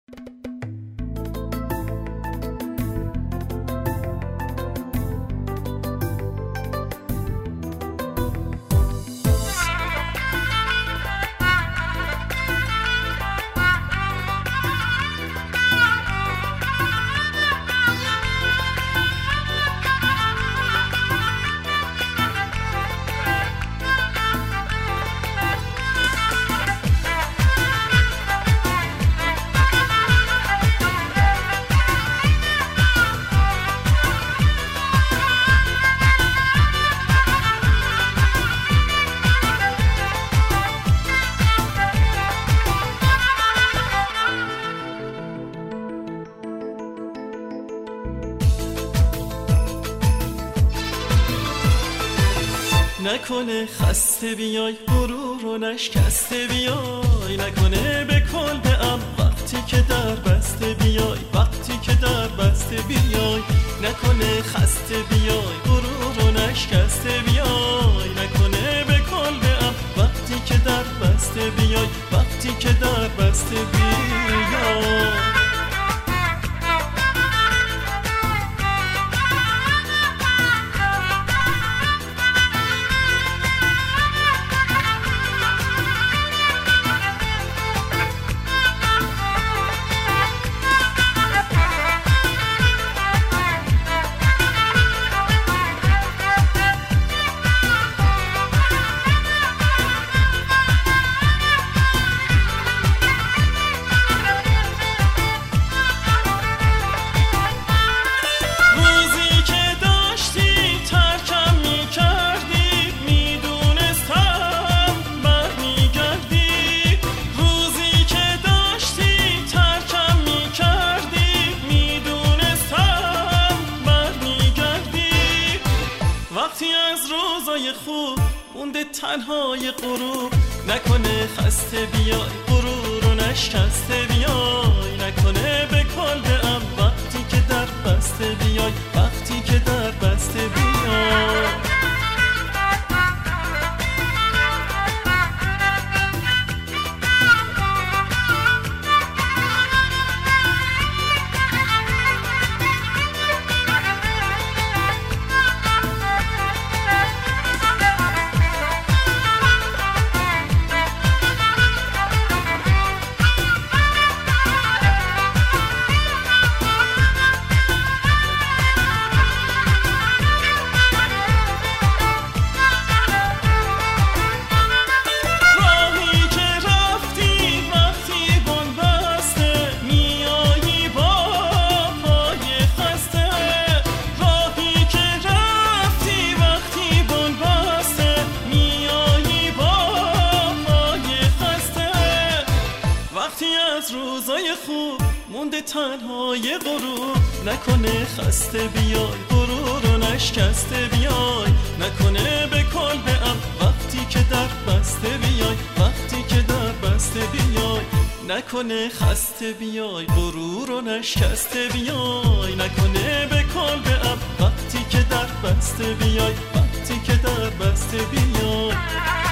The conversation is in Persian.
نکنه خسته بیای غرور رو نشکسته بیای، نکنه به کل به ام وقتی که در بسته بیای، وقتی که در بسته بیای، نکنه خسته بیای غرور رو نشکسته بیای، نکنه به کل به ام وقتی که در بسته بیای، وقتی که در بسته بیای. خوب مونده تنهای غروب، نکنه خسته بیای غرور رو نشکسته بیای، نکنه به کل به ام وقتی که در بسته بیای، وقتی که در بسته بیای. روزای خوب مونده تنهای غروب، نکنه خسته بیای غرور رو نشکسته بیای، نکنه به کل به ام وقتی که در بسته بیای، وقتی که در بسته بیای، نکنه خسته بیای غرور رو نشکسته بیای، نکنه به کل به ام وقتی که در بسته بیای، وقتی که در بسته بیای.